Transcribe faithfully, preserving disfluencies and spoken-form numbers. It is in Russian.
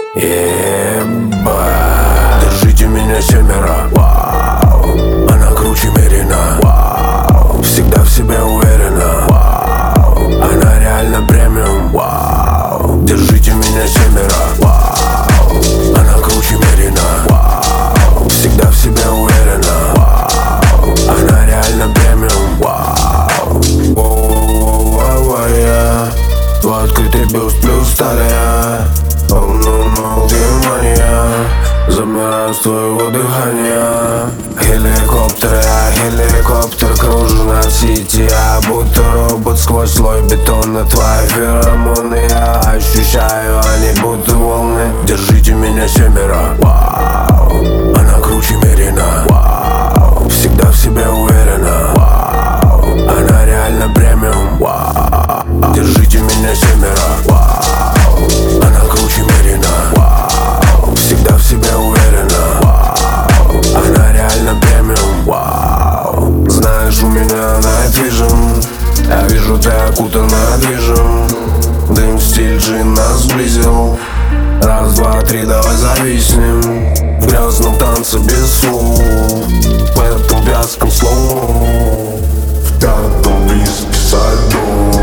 Ебать. Держите меня семеро. Вау. Она круче Мерина. Вау. Всегда в себе уверена. Вау. Она реально премиум. Вау. Держите меня семеро. Вау. Она круче Мерина. Вау. Всегда в себе уверена. Вау. Она реально премиум. Вау. Воу-воу-воу-воу, я твой открытый бюст плюс талия. Полно внимания, замираю с твоего дыхания. Геликоптер, я геликоптер, кружу над сити. Я будто робот сквозь слой бетона. Твои феромоны я ощущаю, они будто волны. Держите меня семеро. Вау. Она круче Мерина. Вау. Всегда в себе уверена. Вау. Она реально премиум. Вау. Держите меня семеро. Вау. Она круче Мерина. Вау. Всегда в себе уверена. Вау. Она реально премиум. Вау. Знаешь, у меня night vision. Я вижу, ты окутана движем. Дым, стиль, джин нас сблизил. Раз, два, три, давай зависнем в грязном танце без слов, в этом вязком слов, в пятом виски со льдом.